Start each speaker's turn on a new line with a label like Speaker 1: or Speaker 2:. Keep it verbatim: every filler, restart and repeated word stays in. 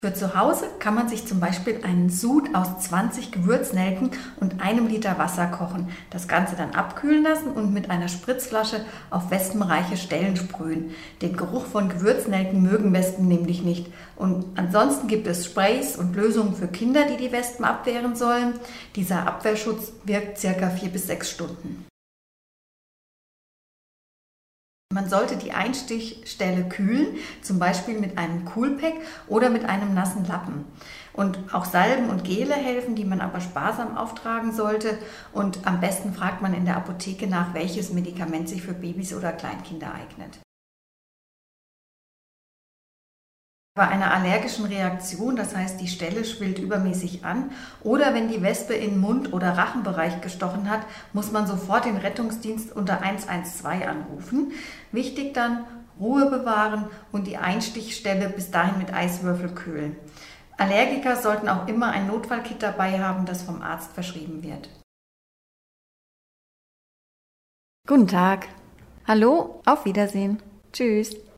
Speaker 1: Für zu Hause kann man sich zum Beispiel einen Sud aus zwanzig Gewürznelken und einem Liter Wasser kochen, das Ganze dann abkühlen lassen und mit einer Spritzflasche auf wespenreiche Stellen sprühen. Den Geruch von Gewürznelken mögen Wespen nämlich nicht. Und ansonsten gibt es Sprays und Lösungen für Kinder, die die Wespen abwehren sollen. Dieser Abwehrschutz wirkt circa vier bis sechs Stunden. Man sollte die Einstichstelle kühlen, zum Beispiel mit einem Coolpack oder mit einem nassen Lappen. Und auch Salben und Gele helfen, die man aber sparsam auftragen sollte. Und am besten fragt man in der Apotheke nach, welches Medikament sich für Babys oder Kleinkinder eignet. Bei einer allergischen Reaktion, das heißt die Stelle schwillt übermäßig an, oder wenn die Wespe in Mund- oder Rachenbereich gestochen hat, muss man sofort den Rettungsdienst unter eins eins zwei anrufen. Wichtig dann, Ruhe bewahren und die Einstichstelle bis dahin mit Eiswürfel kühlen. Allergiker sollten auch immer ein Notfallkit dabei haben, das vom Arzt verschrieben wird.
Speaker 2: Guten Tag. Hallo, auf Wiedersehen. Tschüss.